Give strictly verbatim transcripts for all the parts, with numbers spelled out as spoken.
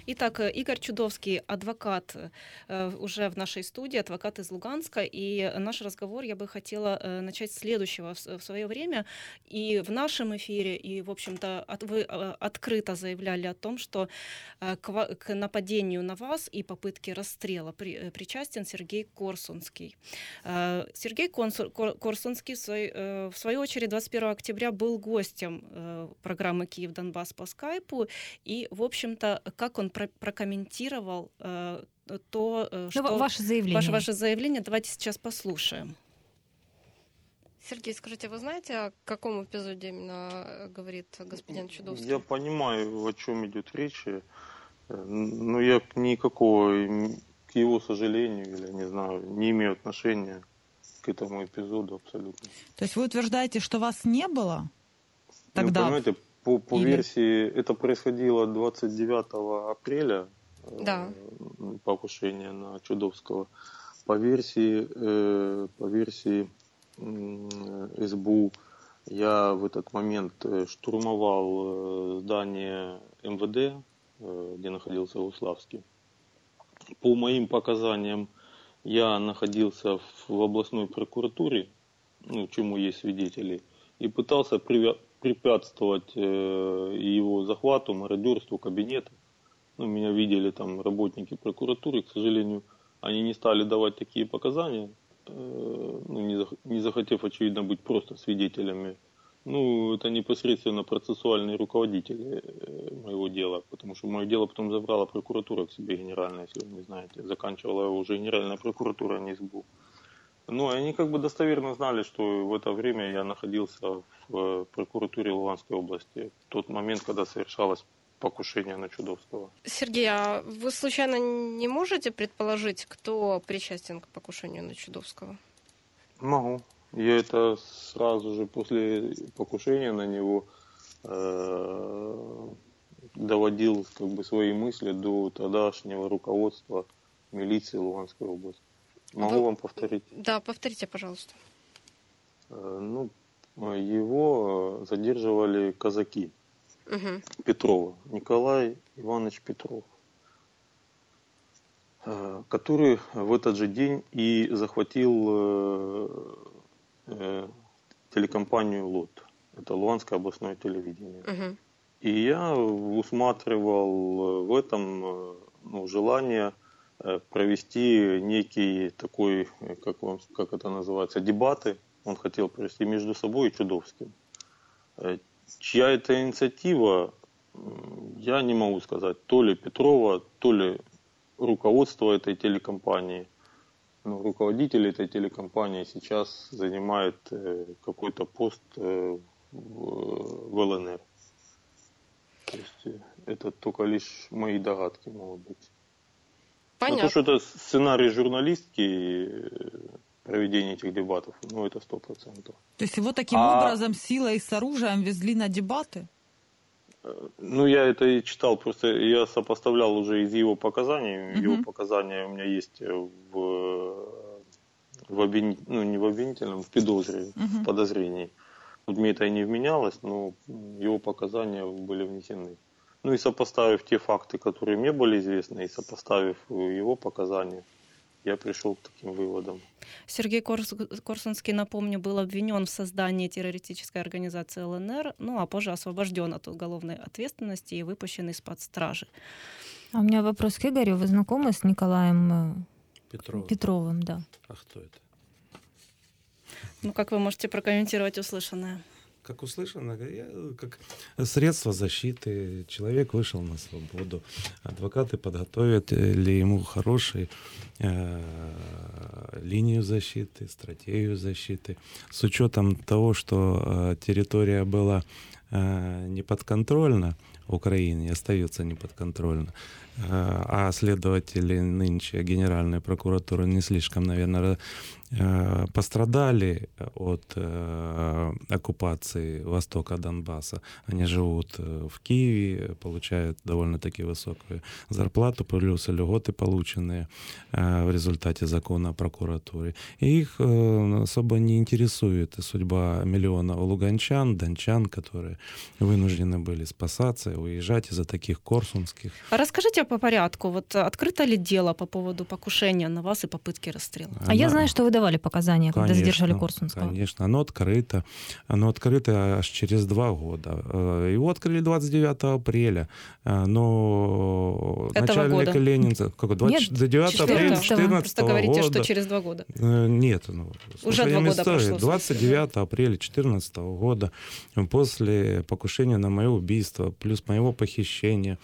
Итак, Игорь Чудовский, адвокат, уже в нашей студии, адвокат из Луганска. И наш разговор я бы хотела начать с следующего. В свое время и в нашем эфире, и, в общем-то, вы открыто заявляли о том, что к нападению на вас и попытке расстрела причастен Сергей Корсунский. Сергей Корсунский, в свою очередь, двадцать первого октября был гостем программы «Киев-Донбасс» по скайпу. И, в общем-то, как он про- прокомментировал э, то, э, что... Ну, ваше заявление. Ваше, ваше заявление. Давайте сейчас послушаем. Сергей, скажите, вы знаете, о каком эпизоде именно говорит господин Чудовский? Я понимаю, о чем идет речь, но я никакого, к его сожалению, или не знаю, не имею отношения к этому эпизоду абсолютно. То есть вы утверждаете, что вас не было тогда? Ну, понимаете, по, по Или... версии, это происходило двадцать девятого апреля, да. э, покушение на Чудовского. По версии, э, по версии э, СБУ, я в этот момент штурмовал здание эм вэ дэ, э, где находился Уславский. По моим показаниям, я находился в областной прокуратуре, ну, чему есть свидетели, и пытался привязать препятствовать э, его захвату, мародерству кабинета. Ну, меня видели там работники прокуратуры, к сожалению, они не стали давать такие показания, э, ну, не, зах- не захотев, очевидно, быть просто свидетелями. Ну, это непосредственно процессуальные руководители э, моего дела, потому что мое дело потом забрала прокуратура к себе генеральная, если вы не знаете. Заканчивала его уже генеральная прокуратура, а не СБУ. Ну, они как бы достоверно знали, что в это время я находился в прокуратуре Луганской области, в тот момент, когда совершалось покушение на Чудовского. Сергей, а вы случайно не можете предположить, кто причастен к покушению на Чудовского? Могу. Я это сразу же после покушения на него э, доводил как бы свои мысли до тогдашнего руководства милиции Луганской области. Могу Вы... вам повторить? Да, повторите, пожалуйста. Ну, его задерживали казаки угу. Петрова, Николай Иванович Петров, который в этот же день и захватил телекомпанию ЛОТ. Это Луганское областное телевидение. Угу. И я усматривал в этом ну, желание провести некий такой, как, вам, как это называется, дебаты. Он хотел провести между собой и Чудовским. Чья это инициатива, я не могу сказать. То ли Петрова, то ли руководство этой телекомпании. Но руководитель этой телекомпании сейчас занимает какой-то пост в эл эн эр. То есть это только лишь мои догадки могут быть. Понятно. Но то, что это сценарий журналистки проведения этих дебатов, ну это сто процентов. То есть его таким а... образом силой и с оружием везли на дебаты? Ну я это и читал, просто я сопоставлял уже из его показаний. Uh-huh. Его показания у меня есть в, в обвин... ну не в обвинительном, в подозре, uh-huh. в подозрении. Вот мне это и не вменялось, но его показания были внесены. Ну и сопоставив те факты, которые мне были известны, и сопоставив его показания, я пришел к таким выводам. Сергей Корс... Корсунский, напомню, был обвинен в создании террористической организации эл эн эр, ну а позже освобожден от уголовной ответственности и выпущен из-под стражи. А у меня вопрос к Игорю. Вы знакомы с Николаем Петровым? Петровым, да. А кто это? Ну, как вы можете прокомментировать услышанное? Как услышано, я, как средство защиты, человек вышел на свободу, адвокаты подготовили ему хорошую э, линию защиты, стратегию защиты. С учетом того, что э, территория была э, неподконтрольна Украине, остается неподконтрольна, э, а следователи нынче Генеральной прокуратуры не слишком, наверное, э, пострадали от э, оккупации востока Донбасса. Они живут э, в Киеве, получают довольно-таки высокую зарплату, плюс льготы, полученные э, в результате закона о прокуратуре. И их э, особо не интересует судьба миллионов луганчан, дончан, которые вынуждены были спасаться, уезжать из-за таких корсунских. А расскажите по порядку, вот открыто ли дело по поводу покушения на вас и попытки расстрела? А Она- я знаю, что вы давали показания, когда Конечно, задержали Корсунского. Конечно, оно открыто. Оно открыто аж через два года. Э, Его открыли двадцать девятого апреля, э, но Этого начальник года. Ленинца... Какой? двадцать девятого апреля четырнадцатого. две тысячи Просто четырнадцатого говорите, года. что через два года. Э, Нет, ну, Уже слушаем два года историю. прошло, в смысле, двадцать девятого апреля две тысячи четырнадцатого года, после покушения на мое убийство, плюс моего похищения,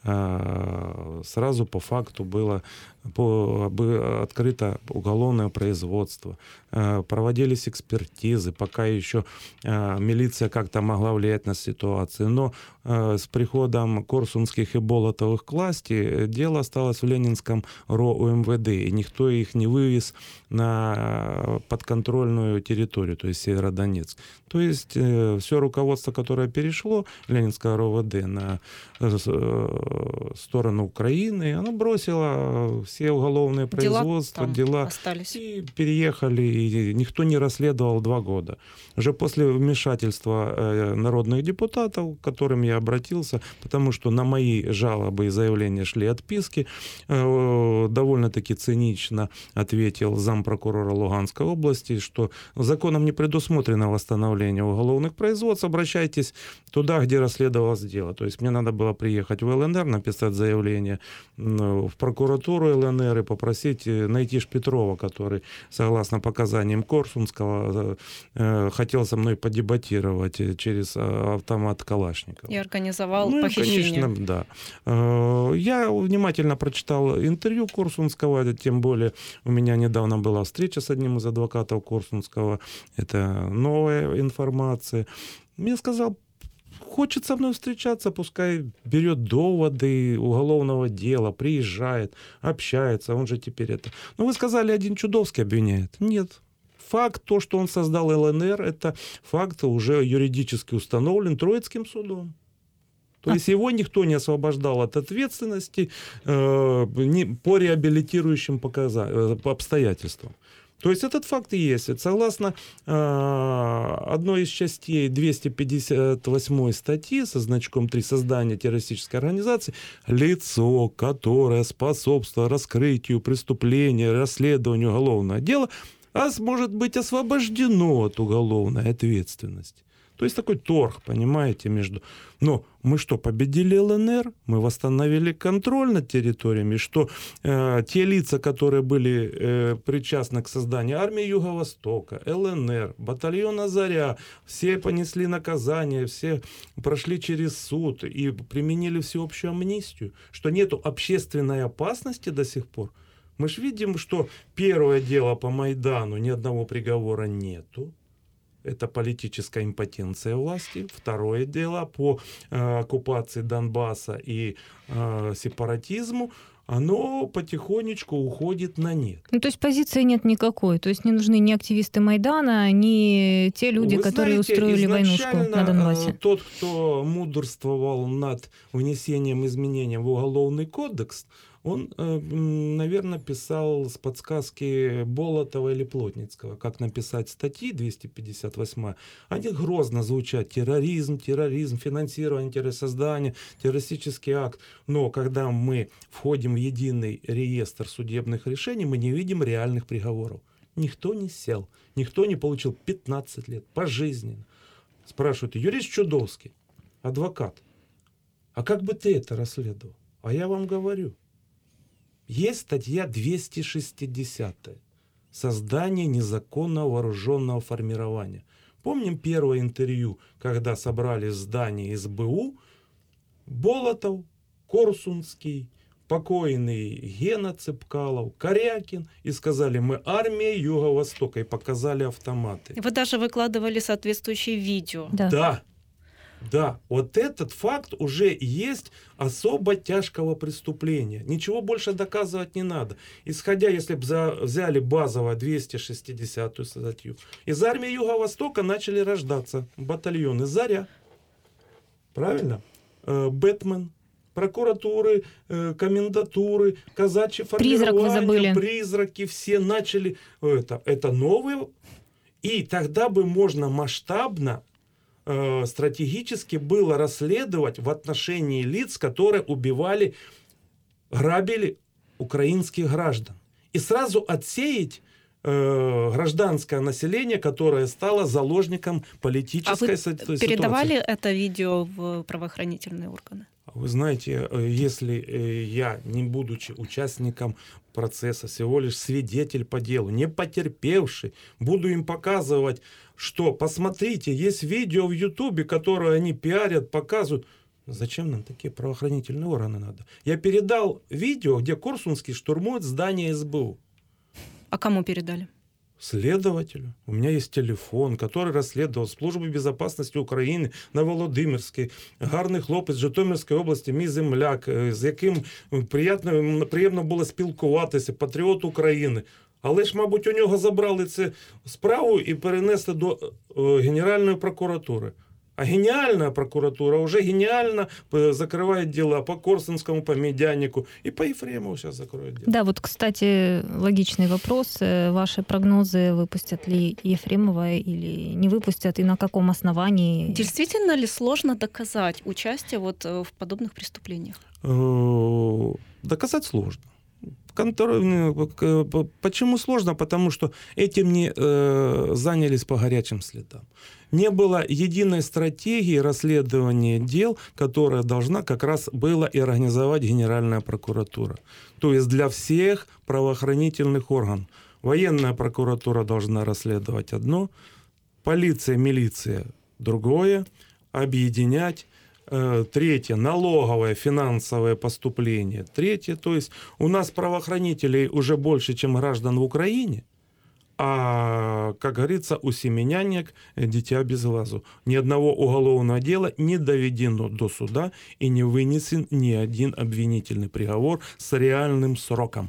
э, сразу по факту было по- бы- открыто уголовное производство. Э, Проводились экспертизы, пока еще э, милиция как-то могла влиять на ситуацию. Но э, с приходом Корсунских и Болотовых к власти э, дело осталось в Ленинском РО УМВД, и никто их не вывез на подконтрольную территорию, то есть Северодонецк. То есть э, все руководство, которое перешло, Ленинское РОВД, на э, с- э, сторону Украины, оно бросило все уголовные Дела производства, там дела, остались. и переехали, и никто не расследовал два года. Уже после вмешательства э, народных депутатов, к которым я обратился, потому что на мои жалобы и заявления шли отписки, э, довольно-таки цинично ответил зампрокурора Луганской области, что законом не предусмотрено восстановление уголовных производств, обращайтесь туда, где расследовалось дело. То есть мне надо было приехать в ЛНР, написать заявление м, в прокуратуру ЛНР и попросить э, найти Шпетрова, который, согласно показаниям Корсунского, э, хотел со мной подебатировать э, через э, автомат Калашникова. И организовал Ну, и, похищение. конечно, да. Э, Я внимательно прочитал интервью Корсунского, тем более у меня недавно была встреча с одним из адвокатов Корсунского. Это новая информация. Мне сказал, хочет со мной встречаться, пускай берет доводы уголовного дела, приезжает, общается, он же теперь это... Ну, вы сказали, один Чудовский обвиняет. Нет. Факт, то, что он создал ЛНР, это факт уже юридически установлен Троицким судом. То есть его никто не освобождал от ответственности э, не- по реабилитирующим показа- э, по обстоятельствам. То есть этот факт и есть. Согласно э, одной из частей двести пятьдесят восьмой статьи со значком три «Создание террористической организации», лицо, которое способствовало раскрытию преступления, расследованию уголовного дела, ас- может быть освобождено от уголовной ответственности. То есть такой торг, понимаете, между... Но мы что, победили ЛНР? Мы восстановили контроль над территориями, что э, те лица, которые были э, причастны к созданию армии Юго-Востока, ЛНР, батальона «Заря», все понесли наказание, все прошли через суд и применили всеобщую амнистию, что нету общественной опасности до сих пор. Мы же видим, что первое дело по Майдану, ни одного приговора нету. Это политическая импотенция власти. Второе дело по э, оккупации Донбасса и э, сепаратизму. Оно потихонечку уходит на нет. Ну, то есть позиции нет никакой. То есть не нужны ни активисты Майдана, ни те люди, Вы которые знаете, устроили войнушку изначально, на Донбассе. э, Тот, кто мудрствовал над внесением изменений в Уголовный кодекс, он, э, м, наверное, писал с подсказки Болотова или Плотницкого, как написать статьи двести пятьдесят восьмая. Они грозно звучат: терроризм, терроризм, финансирование террорсоздания, террористический акт. Но когда мы входим в единый реестр судебных решений, мы не видим реальных приговоров. Никто не сел, никто не получил пятнадцать лет пожизненно. Спрашивают: юрист Чудовский, адвокат, а как бы ты это расследовал? А я вам говорю. Есть статья двести шестьдесят. Создание незаконного вооруженного формирования. Помним первое интервью, когда собрали в здании СБУ Болотов, Корсунский, покойный Гена Цепкалов, Корякин, и сказали: мы армия Юго-Востока, и показали автоматы. Вы даже выкладывали соответствующие видео. Да. Да. Да, вот этот факт уже есть особо тяжкого преступления. Ничего больше доказывать не надо. Исходя, если бы взяли базово двести шестидесятую статью, из армии Юго-Востока начали рождаться батальоны «Заря». Правильно? Э, «Бэтмен». Прокуратуры, э, комендатуры, казачьи Призрак вы формирования, забыли. призраки, все начали это. Это новые. И тогда бы можно масштабно, э, стратегически было расследовать в отношении лиц, которые убивали, грабили украинских граждан. И сразу отсеять э, гражданское население, которое стало заложником А политической вы ситуации. передавали это видео в правоохранительные органы? Вы знаете, если я, не будучи участником процесса, всего лишь свидетель по делу, не потерпевший, буду им показывать, что, посмотрите, есть видео в Ютубе, которое они пиарят, показывают. Зачем нам такие правоохранительные органы надо? Я передал видео, где Корсунский штурмует здание эс бэ у. А кому передали? Следователю. У меня есть телефон, который расследував Службу безопасности України на Володимирській. Гарний хлопець з Житомирської області, мій земляк, з яким приємно, приємно було спілкуватися, патріот України. Але ж, мабуть, у нього забрали цю справу і перенесли до е, Генеральної прокуратури. А гениальная прокуратура уже гениально закрывает дела по Корсунскому, по Медянику и по Ефремову сейчас закроют дело. Да, вот, кстати, логичный вопрос. Ваши прогнозы, выпустят ли Ефремова или не выпустят, и на каком основании? Действительно ли сложно доказать участие вот в подобных преступлениях? Доказать сложно. Почему сложно? Потому что этим не э, занялись по горячим следам. Не было единой стратегии расследования дел, которая должна как раз была и организовать Генеральная прокуратура. То есть для всех правоохранительных органов. Военная прокуратура должна расследовать одно, полиция, милиция другое, объединять. Третье, налоговое, финансовое поступление. Третье, то есть у нас правоохранителей уже больше, чем граждан в Украине, а, как говорится, у семенянек дитя без глазу. Ни одного уголовного дела не доведено до суда и не вынесен ни один обвинительный приговор с реальным сроком.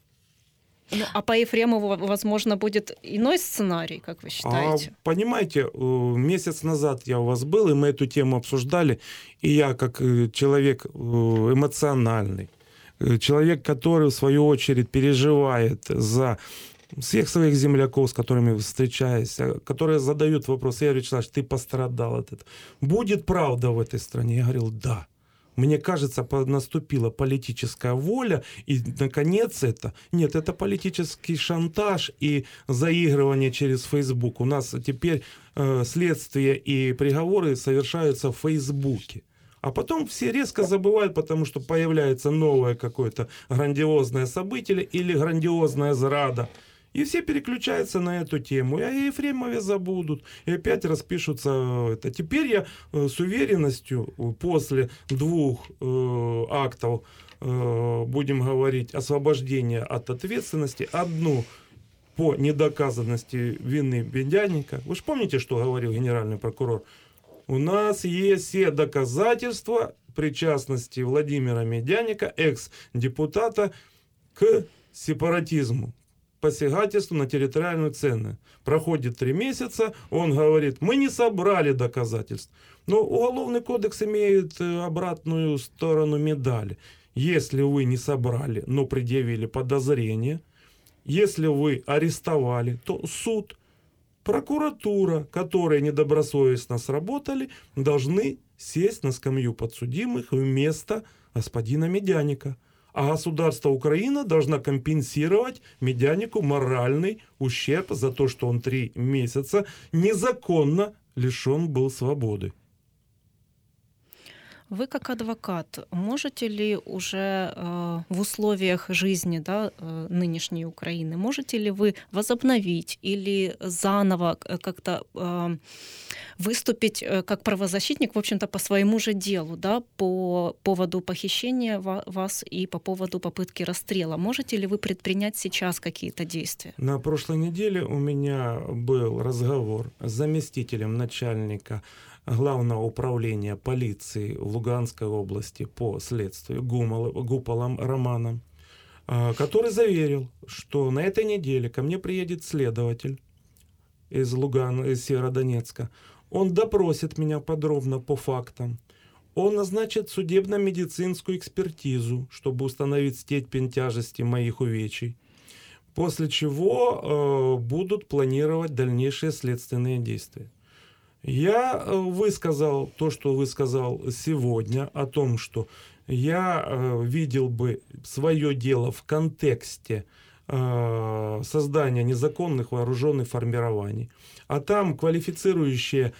Ну, а по Ефремову, возможно, будет иной сценарий, как вы считаете? А, понимаете, месяц назад я у вас был, и мы эту тему обсуждали, и я, как человек эмоциональный, человек, который, в свою очередь, переживает за всех своих земляков, с которыми встречаюсь, которые задают вопросы, я говорю: Вячеслав, ты пострадал от этого. Будет правда в этой стране? Я говорил: да. Мне кажется, наступила политическая воля, и, наконец, это... Нет, это политический шантаж и заигрывание через Facebook. У нас теперь э, следствие и приговоры совершаются в Фейсбуке. А потом все резко забывают, потому что появляется новое какое-то грандиозное событие или грандиозная зрада. И все переключаются на эту тему. И о Ефремове забудут. И опять распишутся это. Теперь я э, с уверенностью после двух э, актов, э, будем говорить, освобождения от ответственности, одну по недоказанности вины Медяника. Вы же помните, что говорил генеральный прокурор? У нас есть все доказательства причастности Владимира Медяника, экс-депутата, к сепаратизму, посягательству на территориальную ценность. Проходит три месяца, он говорит: мы не собрали доказательств. Но Уголовный кодекс имеет обратную сторону медали. Если вы не собрали, но предъявили подозрение, если вы арестовали, то суд, прокуратура, которые недобросовестно сработали, должны сесть на скамью подсудимых вместо господина Медяника. А государство Украина должна компенсировать Медянику моральный ущерб за то, что он три месяца незаконно лишен был свободы. Вы как адвокат можете ли уже э, в условиях жизни, да, э, нынешней Украины, можете ли вы возобновить или заново как-то э, выступить э, как правозащитник, в общем-то, по своему же делу, да, по поводу похищения вас и по поводу попытки расстрела? Можете ли вы предпринять сейчас какие-то действия? На прошлой неделе у меня был разговор с заместителем начальника Главного управления полиции в Луганской области по следствию Гуполом Романом, который заверил, что на этой неделе ко мне приедет следователь из Лугана, из Северодонецка. Он допросит меня подробно по фактам. Он назначит судебно-медицинскую экспертизу, чтобы установить степень тяжести моих увечий. После чего э, будут планировать дальнейшие следственные действия. Я высказал то, что высказал сегодня, о том, что я э, видел бы свое дело в контексте э, создания незаконных вооруженных формирований, а там квалифицирующие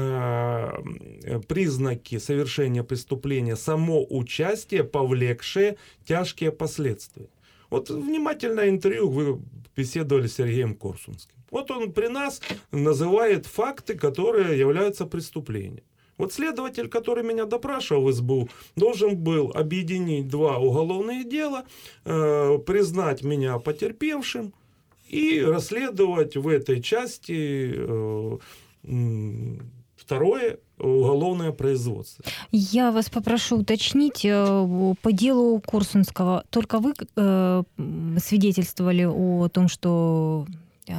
э, признаки совершения преступления, само участие, повлекшее тяжкие последствия. Вот внимательное интервью вы беседовали с Сергеем Корсунским. Вот он при нас называет факты, которые являются преступлением. Вот следователь, который меня допрашивал в эс бэ у, должен был объединить два уголовные дела, э, признать меня потерпевшим и расследовать в этой части э, э, второе уголовное производство. Я вас попрошу уточнить э, по делу Корсунского. Только вы э, свидетельствовали о том, что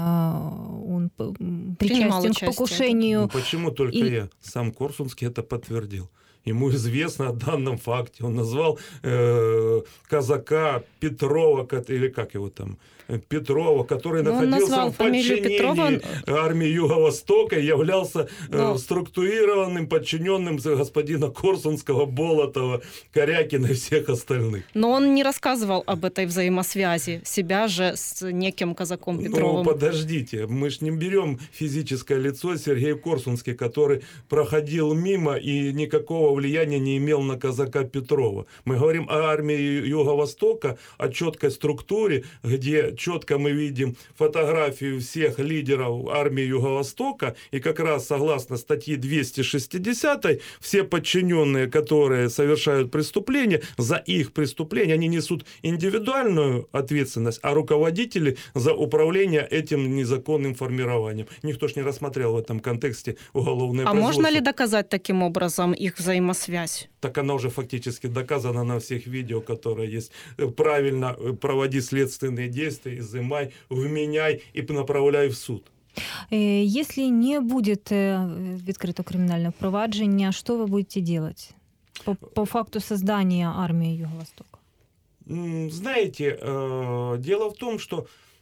он причастен к покушению. Ну, почему только и... я? Сам Корсунский это подтвердил. Ему известно о данном факте. Он назвал э, казака Петрова, или как его там, Петрова, который Но находился в подчинении Петрова... армии Юго-Востока, являлся Но... э, структурированным подчиненным господина Корсунского, Болотова, Корякина и всех остальных. Но он не рассказывал об этой взаимосвязи себя же с неким казаком Петровым. Ну, подождите, мы ж не берем физическое лицо Сергея Корсунский, который проходил мимо и никакого влияния не имел на казака Петрова. Мы говорим о армии Юго-Востока, о четкой структуре, где четко мы видим фотографию всех лидеров армии Юго-Востока, и как раз согласно статье двести шестьдесят все подчиненные, которые совершают преступления, за их преступления они несут индивидуальную ответственность, а руководители за управление этим незаконным формированием. Никто ж не рассмотрел в этом контексте уголовное а производство. А можно ли доказать таким образом их взаимосвязь? Так она уже фактически доказана на всех видео, которые есть. Правильно проводи следственные действия, изымай, вменяй и направляй в суд. Если не будет відкрито кримінальне провадження, что вы будете делать по, по факту создания армии Юго-Востока? Знаете, дело в том, что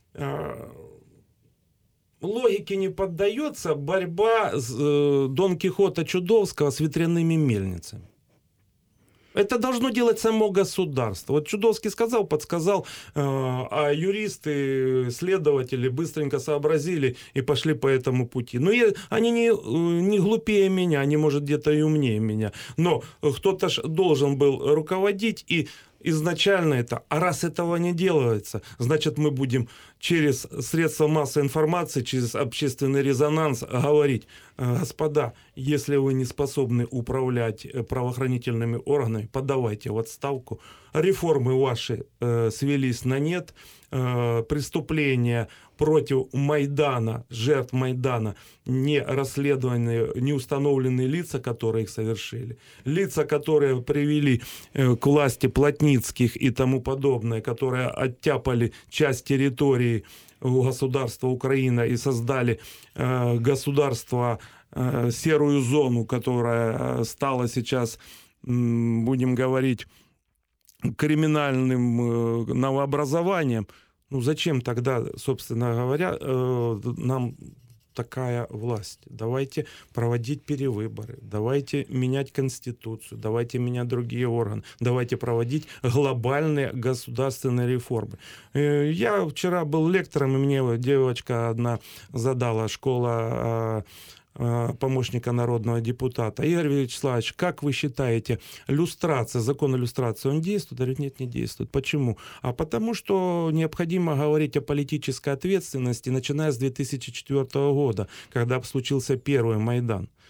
логике не поддается борьба Дон Кихота Чудовского с ветряными мельницами. Это должно делать само государство. Вот Чудовский сказал, подсказал, а юристы, следователи быстренько сообразили и пошли по этому пути. Но я, они не, не глупее меня, они, может, где-то и умнее меня. Но кто-то ж должен был руководить, и изначально это, а раз этого не делается, значит, мы будем через средства массовой информации, через общественный резонанс говорить: господа, если вы не способны управлять правоохранительными органами, подавайте в отставку. Реформы ваши э, свелись на нет, э, преступления против Майдана, жертв Майдана, не расследованные, не установленные лица, которые их совершили, лица, которые привели э, к власти Плотницких и тому подобное, которые оттяпали часть территории у государства Украина и создали э, государство, э, серую зону, которая стала сейчас, э, будем говорить, криминальным э, новообразованием. Ну зачем тогда, собственно говоря, э, нам такая власть? Давайте проводить перевыборы, давайте менять Конституцию, давайте менять другие органы, давайте проводить глобальные государственные реформы. Э, я вчера был лектором, и мне девочка одна задала, школа э, помощника народного депутата: Игорь Вячеславович, как вы считаете, люстрация, закон о люстрации, он действует? Я говорю, нет, не действует. Почему? А потому что необходимо говорить о политической ответственности, начиная с две тысячи четвёртого года, когда случился первый Майдан.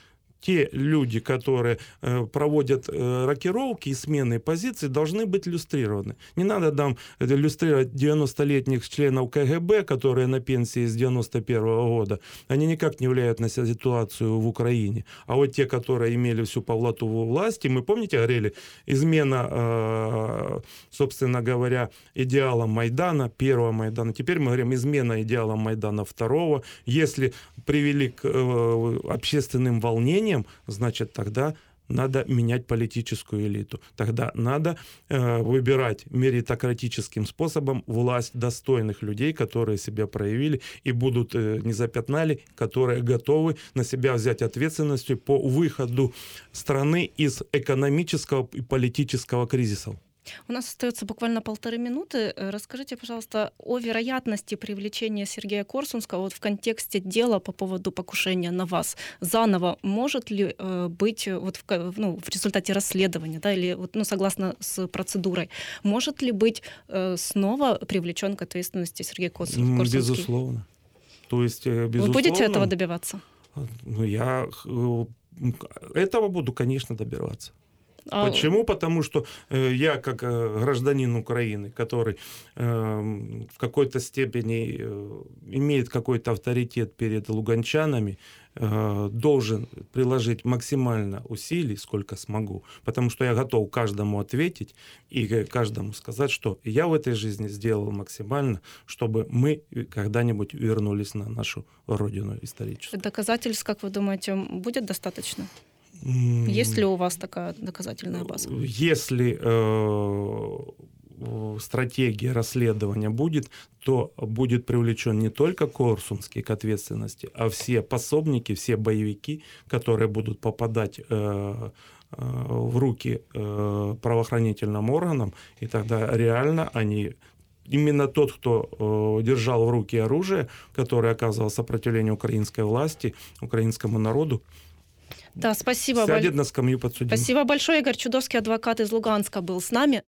те люди, которые э, проводят э, рокировки и смены позиций, должны быть люстрированы. Не надо там люстрировать девяностолетних членов ка гэ бэ, которые на пенсии с девяносто первого года. Они никак не влияют на ситуацию в Украине. А вот те, которые имели всю полноту власти, мы, помните, говорили, измена, э, собственно говоря, идеалам Майдана, первого Майдана. Теперь мы говорим, измена идеалам Майдана второго. Если привели к э, общественным волнениям, значит, тогда надо менять политическую элиту. Тогда надо э, выбирать меритократическим способом власть достойных людей, которые себя проявили и будут, э, не запятнали, которые готовы на себя взять ответственность по выходу страны из экономического и политического кризиса. У нас остается буквально полторы минуты. Расскажите, пожалуйста, о вероятности привлечения Сергея Корсунского вот в контексте дела по поводу покушения на вас заново. Может ли э, быть вот в, ну, в результате расследования, да, или вот, ну, согласно с процедурой, может ли быть э, снова привлечен к ответственности Сергей Корсунский? Безусловно. То есть, безусловно. Вы будете этого добиваться? Ну, я этого буду, конечно, добиваться. А... Почему? Потому что э, я, как э, гражданин Украины, который э, в какой-то степени э, имеет какой-то авторитет перед луганчанами, э, должен приложить максимально усилий, сколько смогу, потому что я готов каждому ответить и каждому сказать, что я в этой жизни сделал максимально, чтобы мы когда-нибудь вернулись на нашу родину историческую. Доказательств, как вы думаете, будет достаточно? Есть ли у вас такая доказательная база? Если э, стратегия расследования будет, то будет привлечен не только Корсунский к ответственности, а все пособники, все боевики, которые будут попадать э, э, в руки э, правоохранительным органам, и тогда реально они... Именно тот, кто э, держал в руки оружие, который оказывал сопротивление украинской власти, украинскому народу, да, спасибо. Сядет на скамью подсудимых. Спасибо большое. Игорь Чудовский, адвокат из Луганска, был с нами.